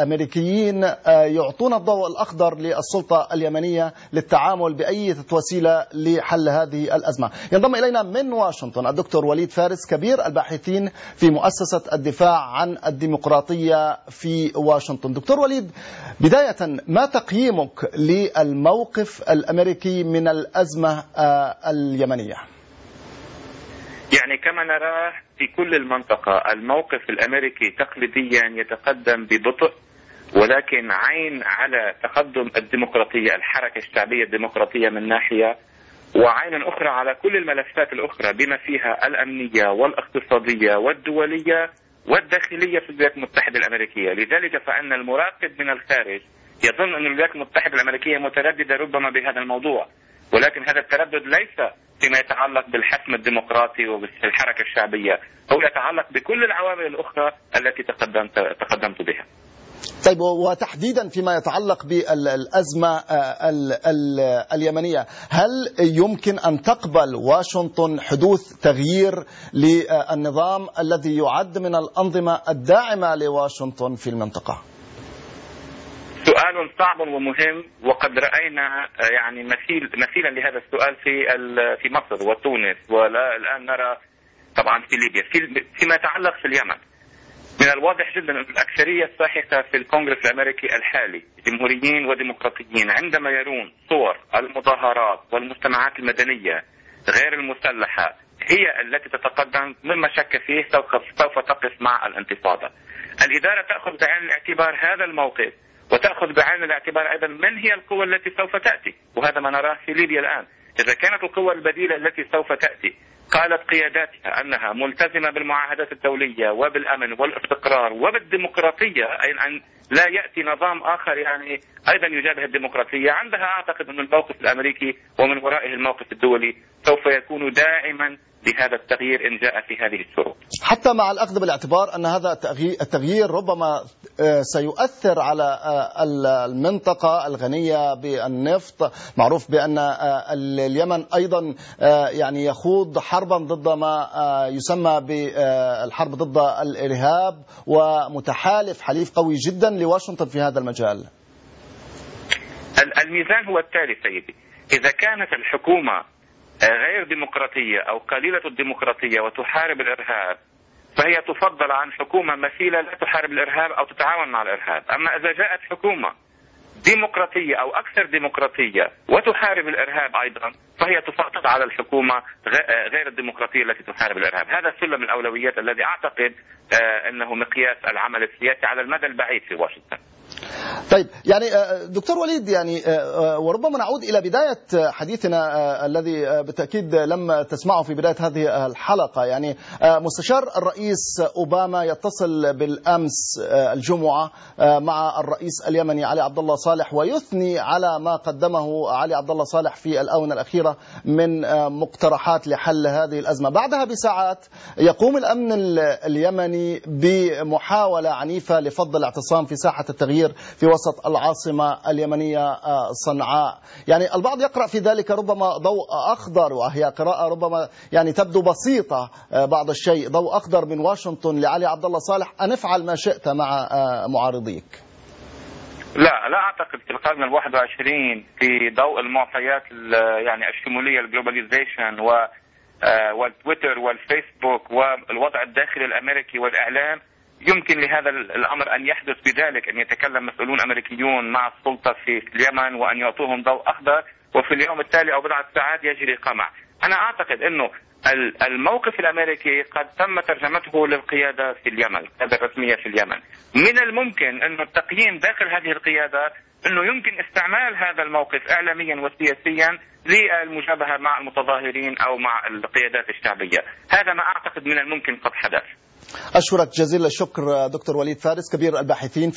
الأمريكيين يعطون الضوء الأخضر للسلطة اليمنية للتعامل بأي وسيلة لحل هذه الأزمة. ينضم إلينا من واشنطن الدكتور وليد فارس كبير الباحثين في مؤسسة الدفاع عن الديمقراطية في واشنطن. دكتور وليد، بداية ما تقييمك للموقف الأمريكي من الأزمة اليمنية؟ يعني كما نراه في كل المنطقة، الموقف الأمريكي تقليديا يتقدم ببطء، ولكن عين على تقدم الديمقراطية، الحركة الشعبية الديمقراطية من ناحية، وعين أخرى على كل الملفات الأخرى بما فيها الأمنية والاقتصادية والدولية والداخلية في الولايات المتحدة الأمريكية. لذلك فإن المراقب من الخارج يظن أن الولايات المتحدة الأمريكية مترددة ربما بهذا الموضوع، ولكن هذا التردد ليس فيما يتعلق بالحسم الديمقراطي وبالحركة الشعبية، هو يتعلق بكل العوامل الأخرى التي تقدمت بها. طيب، وتحديدا فيما يتعلق بالأزمة اليمنية، هل يمكن أن تقبل واشنطن حدوث تغيير للنظام الذي يعد من الأنظمة الداعمة لواشنطن في المنطقة؟ سؤال صعب ومهم، وقد رأينا يعني مثيلا لهذا السؤال في مصر وتونس، والآن نرى طبعا في ليبيا. فيما يتعلق في اليمن، من الواضح جدا أن الأكثرية الساحقة في الكونغرس الأمريكي الحالي جمهوريين وديمقراطيين عندما يرون صور المظاهرات والمجتمعات المدنية غير المسلحة هي التي تتقدم، مما شك فيه سوف تقف مع الانتفاضة. الإدارة تأخذ بعين الاعتبار هذا الموقف، وتأخذ بعين الاعتبار أيضا من هي القوى التي سوف تأتي، وهذا ما نراه في ليبيا الآن. إذا كانت القوى البديلة التي سوف تأتي قالت قياداتها أنها ملتزمة بالمعاهدات الدولية وبالأمن والاستقرار وبالديمقراطية، أي أن لا يأتي نظام آخر يعني أيضا يجابه الديمقراطية، عندها أعتقد أن الموقف الأمريكي ومن ورائه الموقف الدولي سوف يكون داعما لهذا التغيير إن جاء في هذه الشروط، حتى مع الأخذ بالاعتبار أن هذا التغيير ربما سيؤثر على المنطقة الغنية بالنفط. معروف بأن اليمن أيضا يعني يخوض حربا ضد ما يسمى بالحرب ضد الإرهاب، ومتحالف حليف قوي جدا لواشنطن في هذا المجال. الميزان هو التالي سيدي، إذا كانت الحكومة غير ديمقراطية أو قليلة الديمقراطية وتحارب الإرهاب، فهي تفضل عن حكومة مثيلة لا تحارب الإرهاب أو تتعاون مع الإرهاب. أما إذا جاءت حكومة ديمقراطية أو أكثر ديمقراطية وتحارب الإرهاب أيضا، فهي تفضل على الحكومة غير الديمقراطية التي تحارب الإرهاب. هذا سلم الأولويات الذي أعتقد أنه مقياس العمل السياسي على المدى البعيد في واشنطن. طيب، يعني دكتور وليد، يعني وربما نعود إلى بداية حديثنا الذي بالتأكيد لم تسمعه في بداية هذه الحلقة. يعني مستشار الرئيس أوباما يتصل بالأمس الجمعة مع الرئيس اليمني علي عبد الله صالح، ويثني على ما قدمه علي عبد الله صالح في الآونة الأخيرة من مقترحات لحل هذه الأزمة. بعدها بساعات يقوم الأمن اليمني بمحاولة عنيفة لفض الاعتصام في ساحة التغيير في وسط العاصمة اليمنية صنعاء. يعني البعض يقرأ في ذلك ربما ضوء أخضر، وهي قراءة ربما يعني تبدو بسيطة بعض الشيء، ضوء أخضر من واشنطن لعلي عبد الله صالح أن افعل ما شئت مع معارضيك. لا أعتقد في القرن ال21 في ضوء المعطيات يعني الشمولية، الجلوباليزيشن والتويتر والفيسبوك والوضع الداخلي الأمريكي والإعلام، يمكن لهذا الأمر أن يحدث بذلك، أن يتكلم مسؤولون أمريكيون مع السلطة في اليمن وأن يعطوهم ضوء أخضر، وفي اليوم التالي أو بضعة ساعات يجري قمع. أنا أعتقد أنه الموقف الأمريكي قد تم ترجمته للقيادة في اليمن، القيادة الرسمية في اليمن. من الممكن أن التقييم داخل هذه القيادة أنه يمكن استعمال هذا الموقف إعلاميا وسياسيا للمجابهة مع المتظاهرين أو مع القيادات الشعبية. هذا ما أعتقد من الممكن قد حدث. أشكرك جزيل الشكر دكتور وليد فارس كبير الباحثين